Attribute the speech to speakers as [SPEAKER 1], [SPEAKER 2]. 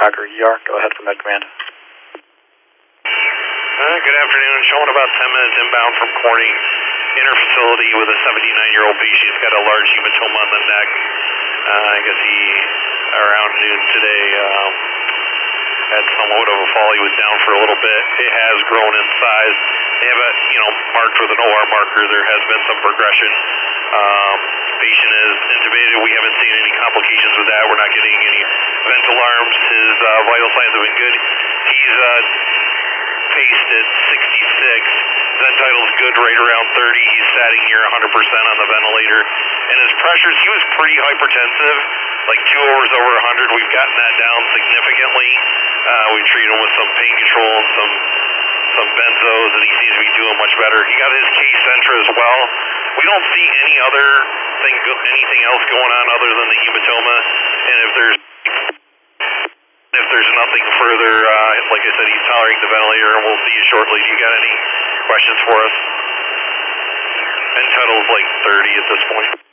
[SPEAKER 1] Roger, ER, go ahead for Med Command.
[SPEAKER 2] Good afternoon. Showing about 10 minutes inbound from Corning Inter-Facility with a 79-year-old patient. He's got a large hematoma on the neck. I guess he, around noon today, had somewhat of a fall. He was down for a little bit. It has grown in size. They have it, marked with an OR marker. There has been some progression. Patient is intubated. We haven't seen any complications with that. We're not getting any vent alarms. His vital signs have been good. He's paced at 66. Vent title's good, right around 30. He's sitting near 100% on the ventilator. And his pressures, he was pretty hypertensive, like 2 overs over 100. We've gotten that down significantly. We treat him with some pain control and some benzos, and he seems to be doing much better. He got his K-Centra as well. We don't see anything else going on other than the hematoma. And if there's nothing further, like I said, he's tolerating the ventilator, and we'll see you shortly. Do you got any questions for us? Vent title's like 30 at this point.